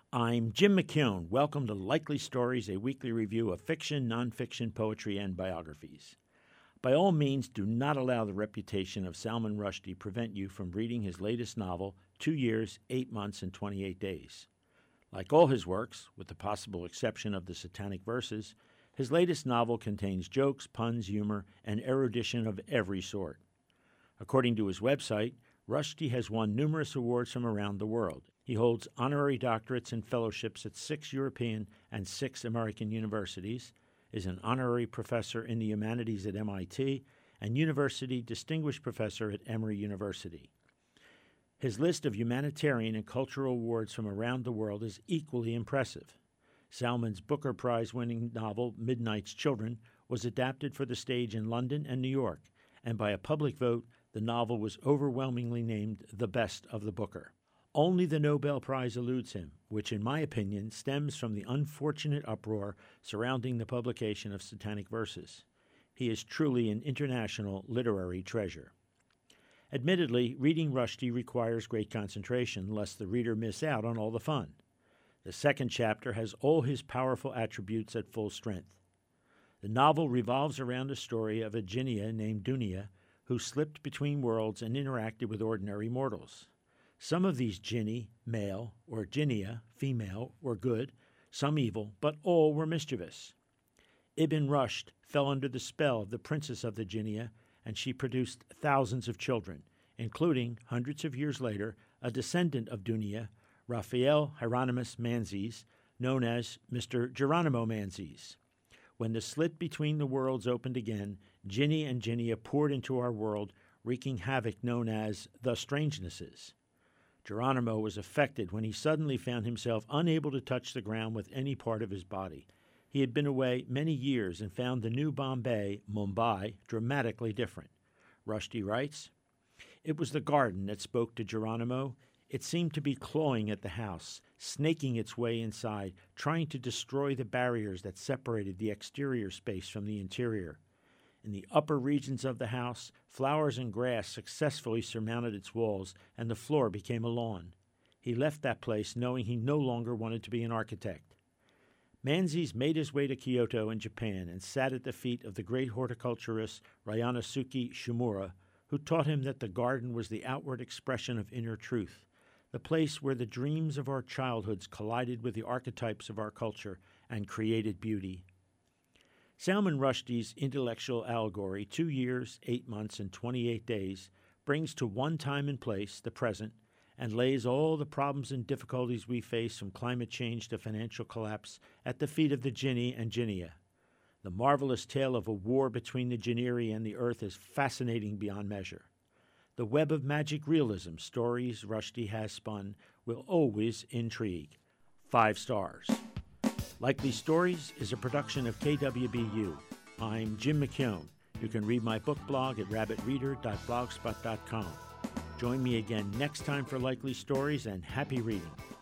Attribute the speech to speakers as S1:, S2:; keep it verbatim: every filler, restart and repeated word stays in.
S1: I'm Jim McKeown. Welcome to Likely Stories, a weekly review of fiction, nonfiction, poetry, and biographies. By all means, do not allow the reputation of Salman Rushdie prevent you from reading his latest novel, Two Years, Eight Months, and twenty-eight Days. Like all his works, with the possible exception of the Satanic Verses, his latest novel contains jokes, puns, humor, and erudition of every sort. According to his website, Rushdie has won numerous awards from around the world. He holds honorary doctorates and fellowships at six European and six American universities, is an honorary professor in the humanities at M I T, and University Distinguished Professor at Emory University. His list of humanitarian and cultural awards from around the world is equally impressive. Salman's Booker Prize-winning novel, Midnight's Children, was adapted for the stage in London and New York, and by a public vote, the novel was overwhelmingly named the best of the Booker. Only the Nobel Prize eludes him, which in my opinion stems from the unfortunate uproar surrounding the publication of Satanic Verses. He is truly an international literary treasure. Admittedly, reading Rushdie requires great concentration, lest the reader miss out on all the fun. The second chapter has all his powerful attributes at full strength. The novel revolves around a story of a Jinniyah named Dunya, who slipped between worlds and interacted with ordinary mortals. Some of these Jinni, male, or Jinniyah, female, were good, some evil, but all were mischievous. Ibn Rushd fell under the spell of the princess of the Jinniyah, and she produced thousands of children, including, hundreds of years later, a descendant of Dunya, Raphael Hieronymus Manzes, known as Mister Geronimo Manzes. When the slit between the worlds opened again, Jinni and Jinniyah poured into our world, wreaking havoc known as the Strangenesses. Geronimo was affected when he suddenly found himself unable to touch the ground with any part of his body. He had been away many years and found the new Bombay, Mumbai, dramatically different. Rushdie writes, "It was the garden that spoke to Geronimo. It seemed to be clawing at the house, snaking its way inside, trying to destroy the barriers that separated the exterior space from the interior. In the upper regions of the house, flowers and grass successfully surmounted its walls, and the floor became a lawn. He left that place knowing he no longer wanted to be an architect." Manzes made his way to Kyoto in Japan and sat at the feet of the great horticulturist Ryanosuke Shimura, who taught him that the garden was the outward expression of inner truth, the place where the dreams of our childhoods collided with the archetypes of our culture and created beauty. Salman Rushdie's intellectual allegory, Two Years, Eight Months, and twenty-eight Days, brings to one time and place, the present, and lays all the problems and difficulties we face from climate change to financial collapse at the feet of the Jinni and Jinniyah. The marvelous tale of a war between the Jinniri and the earth is fascinating beyond measure. The web of magic realism stories Rushdie has spun will always intrigue. Five stars. Likely Stories is a production of K W B U. I'm Jim McKeown. You can read my book blog at rabbit reader dot blogspot dot com. Join me again next time for Likely Stories, and happy reading.